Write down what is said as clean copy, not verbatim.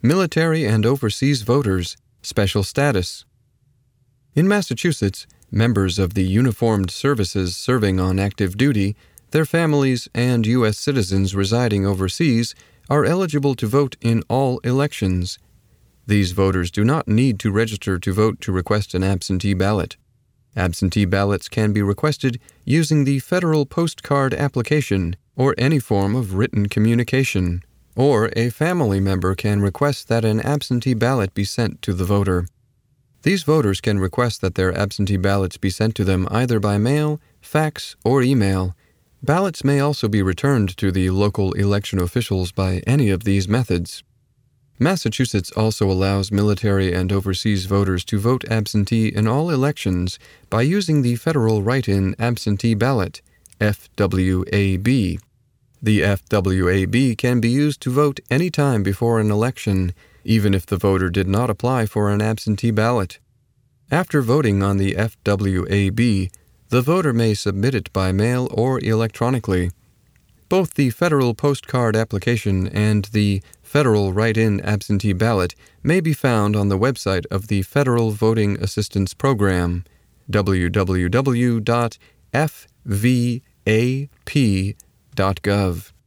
Military and overseas voters, special status. In Massachusetts, members of the uniformed services serving on active duty, their families, and U.S. citizens residing overseas are eligible to vote in all elections. These voters do not need to register to vote to request an absentee ballot. Absentee ballots can be requested using the federal postcard application or any form of written communication, or a family member can request that an absentee ballot be sent to the voter. These voters can request that their absentee ballots be sent to them either by mail, fax, or email. Ballots may also be returned to the local election officials by any of these methods. Massachusetts also allows military and overseas voters to vote absentee in all elections by using the Federal Write-in Absentee Ballot, FWAB. The FWAB can be used to vote any time before an election, even if the voter did not apply for an absentee ballot. After voting on the FWAB, the voter may submit it by mail or electronically. Both the federal postcard application and the Federal Write-in Absentee Ballot may be found on the website of the Federal Voting Assistance Program, www.fvap.gov.